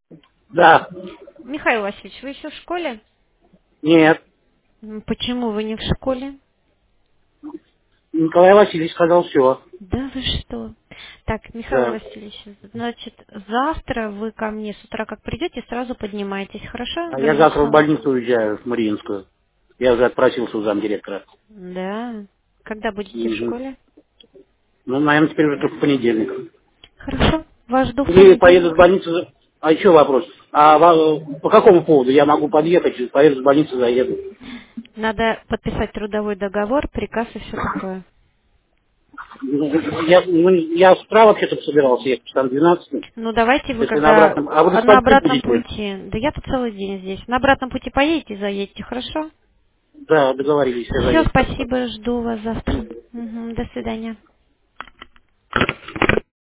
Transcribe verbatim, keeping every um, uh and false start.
Да. Михаил Васильевич, вы еще в школе? Нет. М, Почему вы не в школе? Николай Васильевич сказал все. Да вы что? Так, Михаил Да. Васильевич, значит, завтра вы ко мне с утра как придете, сразу поднимаетесь, хорошо? А я Даю завтра в слово. больницу уезжаю, в Мариинскую. Я уже отпросился у замдиректора. Да. Когда будете в Мгм. школе? Ну, наверное, теперь уже только в понедельник. Хорошо. Вас жду в Или поеду в понедельник. больницу. за- А еще вопрос. А во- по какому поводу я могу подъехать, поеду в больницу, заеду? Надо подписать трудовой договор, приказ и все такое. Ну, Я, ну, я с утра вообще-то собирался ехать, там двенадцать. Ну, давайте вы Если на когда обратном. А вы до а, на скольки обратном будете? пути, да я тут целый день здесь, на обратном пути поедете, заедете, хорошо? Да, договорились, я Все, заеду. спасибо, жду вас завтра. Мгм, до свидания.